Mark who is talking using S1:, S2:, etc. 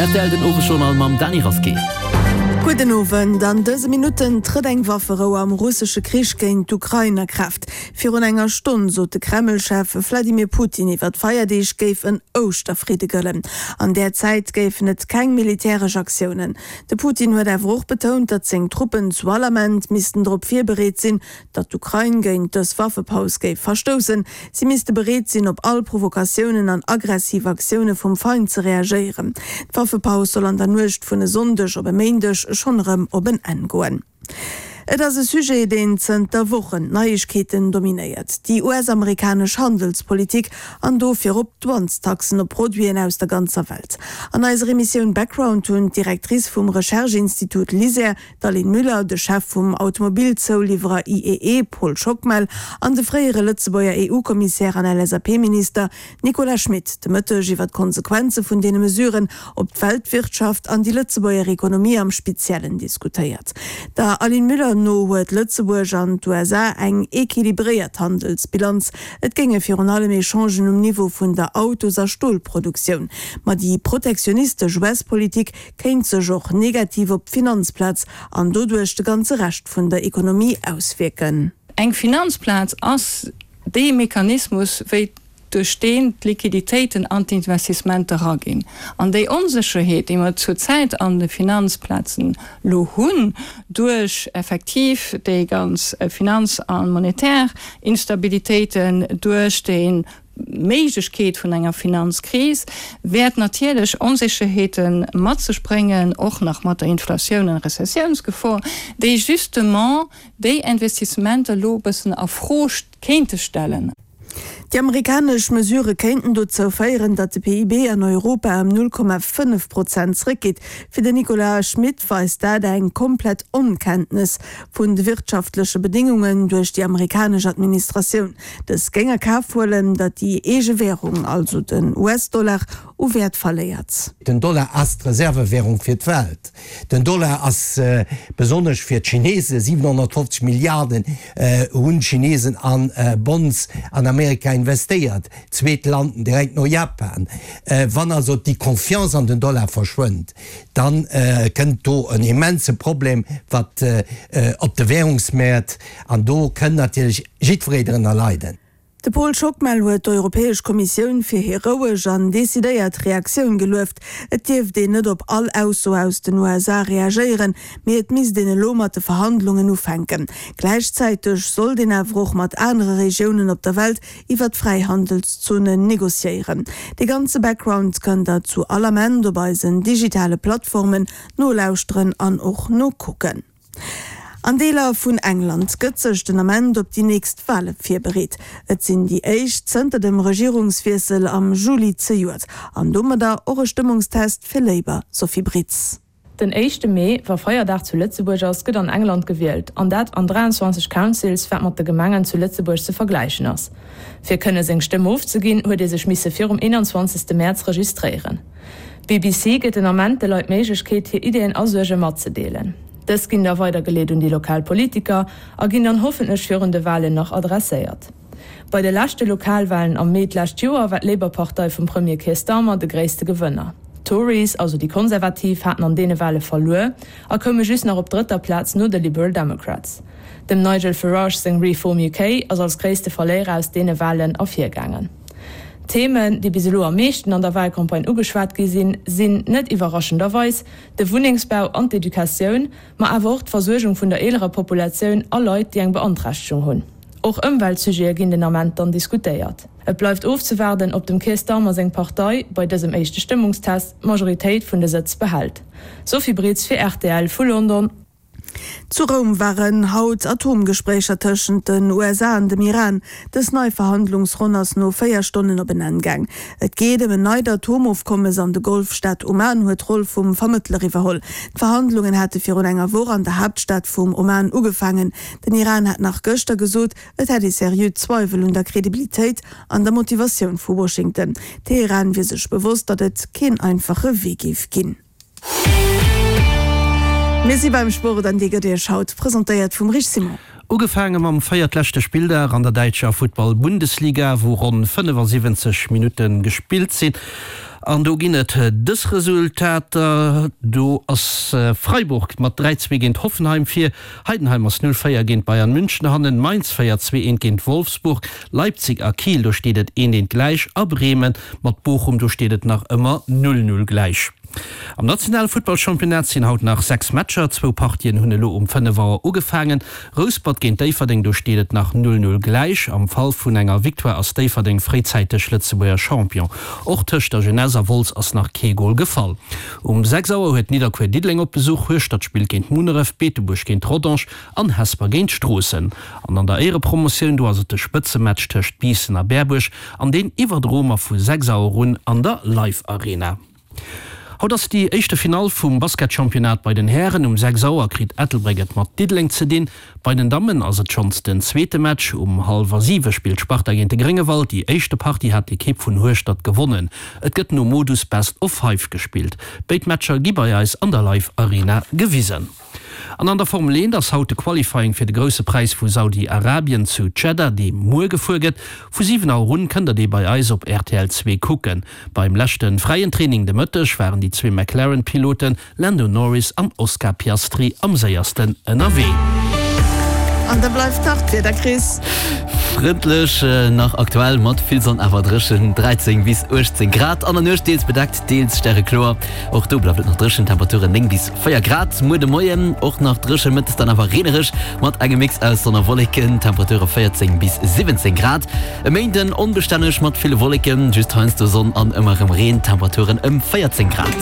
S1: RTL den Overjournal mam Dani Raske.
S2: Guten Abend, an diese Minuten tritt eng Waffero am russische Krieg gegen die Ukraine Kraft. Für enger Stunde so der Kreml-Chef Wladimir Putin iwwer Feierdeich geif en Osterfriede gëllen. An der Zeit geifen net kein militärische Aktionen. Der Putin huet auch betont, dass seg Truppen zu Parlament missten drop bereit sind, dass die Ukraine gegen das Waffepaus geif verstoßen. Sie misste bereit sind, op all Provokationen an aggressive Aktionen vom Feind zu reagieren. Die Waffepaus soll an der Nucht vun e Sonntag oder Montag schon oben angoen. Et as e Sujet den der Wochen Neuigkeiten dominiert. Die US-amerikanische Handelspolitik an dofir op Dwanztaxen op Produien aus der ganzer Welt. An eiser Mission Background hun Direktrice vom Rechercheinstitut LISER, Darlene Müller, de Chef vom Automobilzoulieferer IEE, Paul Schockmel, an de freiere Lützebauer EU-Kommissär an LSAP-Minister Nicolas Schmidt, de Mëtteg iwwer Konsequenze vun dene Mesuren op d' Weltwirtschaft an die Lützebauer Ökonomie am Speziellen diskutiert. Da Darlene Müller no huet Lützeburg an USA eng équilibriert Handelsbilanz. Et ginge fir an allem Echangen Niveau vun der Autos- a Stohlproduktion. Ma die protektionistisch US-Politik kenint sech och negativ op Finanzplatz an dodurch de ganze Recht vun der Ökonomie auswirken.
S3: Eng Finanzplatz ass de Mechanismus wéi durchstehend Liquiditäten an die Investissementen ragin. An die Unsicherheit, die wir zurzeit an den Finanzplätzen lo hun, durch effektiv die ganz Finanz- und Monetärinstabilitäten, durch den Möglichkeit von einer Finanzkrise, wird natürlich Unsicherheiten mat zu springen, auch nach mat der Inflation und Rezessionsgefahr, die justement die Investissementen lo bisschen auf Frost könnte stellen.
S2: Die amerikanische Mesure könnten dazu feiern, dass der PIB an Europa um 0,5% zurückgeht. Für den Nicolas Schmidt war es da eine komplett Unkenntnis von den wirtschaftlichen Bedingungen durch die amerikanische Administration. Das Gänger wollen, dass die eigene Währung, also den US-Dollar, auf Wert verliert.
S4: Den Dollar als Reservewährung für die Welt. Den Dollar als besonders für die Chinesen, 750 Milliarden Chinesen an Bonds an Amerika investiert, zweit Landen direkt nur Japan. Wann also die Konfianz an den Dollar verschwindet, dann könnt du ein immenses Problem, was auf der Währungsmarkt an do können natürlich Schiedsrichter erleiden.
S2: De Paul Schockmel huet d'Europäesch Kommission fir heroisch an desideiert Reaktion geluft. Et tief de net op all Ausso aus den USA reagieren, mir et mis dene lomerte Verhandlungen ufenken. Gleichzeitig soll den Erwruch mat andere Regionen op der Welt iwwer Freihandelszonen negociieren. De ganze Background kann dazu allermen dobei sind digitale Plattformen no lausren an och no gucken. An Deler vun England gëtzech den Amend op die nächst Wahle firbereet. Et sinn die Eich zënter dem Regierungswiesel am Juli zejuert. An dummer da eure Stimmungstest fir Labour, Sophie Britz.
S5: Den 1. Mai war Feiertag zu Lützeburg aus Gëtt an England gewählt, an dat an 23 Councils wat mat de Gemengen zu Lützeburg zu vergleichen ass. Fir kënne seg Stimme aufzuginn, huet sech misse fir um 21. März registrieren. BBC gëtt den Amend de Leiit Meigkeet hier Ideen ausge mat ze deelen. Das ging da weitergelegt und die Lokalpolitiker ginn dann hoffentlich führende Wahlen noch adressiert. Bei der letzten Lokalwahlen am Mai last Jahr war die Labour-Partei vom Premier Keir Starmer der größte Gewinner. Tories, also die Konservativ, hatten an denen Wahlen verloren, kommen just noch auf dritter Platz nur die Liberal Democrats. Dem Nigel Farage sing Reform UK als größte Verlierer aus denen Wahlen aufgegangen. Themen, die biselo am meisten an der Wahlkampagne ugeschwart gesinn, sind net überraschenderweise der Wohnungsbau und Education, ma awer die Versorgung von der älteren Population all Leute, die eng Beantragung hun. Auch Umweltsujet gin den Amend dann diskutiert. Es bleibt aufzuwerten, ob dem Keir Starmer seg Partei bei diesem ersten Stimmungstest Majorität von der Sitz behält. Sophie Britz für RTL von London.
S2: Zu Rom waren haut Atomgesprächer tschen den USA an dem Iran. Das neue Verhandlungsrunners no 4 Stunden op den Angang. Et geht um neue Atomaufkommes an de Golfstadt Oman huet Roll vum Vermittler iwwerholl. Verhandlungen hatte fir enger Woche an der Hauptstadt vum Oman ugefangen. Den Iran hat nach Göster gesot, et hat die seriös Zweifel und der Kredibilität an der Motivation vu Washington. Teheran wie sech bewusst, dat et kein einfache Weg gif ginn. Messi beim Sport an die GD schaut, präsentiert vom Rich Simon.
S6: Ugefangen am feiertlächte Spieler an der Deutscher Football-Bundesliga, wo rund 75 Minuten gespielt sind. An du ginnet das Resultat du aus Freiburg mat 3-2 gegen Hoffenheim 4 Heidenheimers 0-4 gegen Bayern München hannen Mainz 4-2 gegen Wolfsburg Leipzig a Kiel durchstedet in den gleich a Bremen mat Bochum durchstedet nach immer 0-0 gleich. Am nationale Footballchampionat sind haut nach 6 Matscher 2 Partien hunnelo um 5 Wochen ugefangen. Rosebud gegen Daverding durchstedet nach 0-0 gleich am Fall vun enger Victoire aus Daverding freizeitig Lützeburger Champion. Auch Tisch der Geneser Wolz aus nach Kegol gefallen. Um 6 Uhr hat Niederquer Diedling op Besuch Höchstadt spielt gegen Munerev, Betebusch gegen Rodange, an Hesper gegen Strossen. An der Ehrepromotion du also de Spitzematch töcht Bießen a Berbusch an den Iverdromer vu 6 Uhr run an der Live-Arena. Haut das die echte Final vom Basketchampionat bei den Herren um 6 Uhr kriegt Ettelbreget mat Diedling zu den. Bei den Damen also schon den zweite Match um 6:30 spielt Sparta gegen die Gringewald. Die erste Party hat die Cape von Hochstadt gewonnen. Es gibt nur Modus Best of 5 gespielt. Beide Matcher Gibeja ist an der Live-Arena gewiesen. An der Formel 1 das haute Qualifying für den großen Preis von Saudi-Arabien zu Jeddah, die Mur gefolgt. Für 7 Runden kann der die bei Eis auf RTL 2 gucken. Beim letzten freien Training der Mütters waren die 2 McLaren-Piloten Lando Norris und Oscar Piastri am seiersten NRW.
S2: An der bleibt tacht der Chris.
S1: Friedlich nach aktuell mat viel son awerrischen 13 bis 18 Grad an der stets bedeckt deels Sterrechlor. Auch du bleibt nach drschen Temperaturen 9 bis 4 Grad Mu de Moien och nach drsche mit dann aber rederisch mat engemix aus sonner Wolken Temperature 14 bis 17 Grad. Meden unbeständig mat viele Wolken just heinst du Sonne an immer im Rehen Temperaturen 14 Grad.